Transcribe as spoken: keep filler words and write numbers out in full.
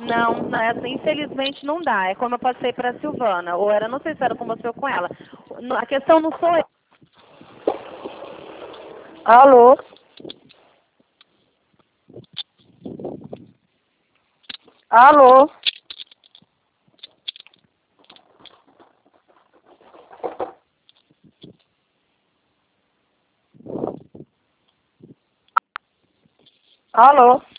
Não, não, essa, infelizmente não dá. É como eu passei para a Silvana. Ou era, não sei se era com você ou com ela. A questão não sou eu. Alô? Alô? Alô?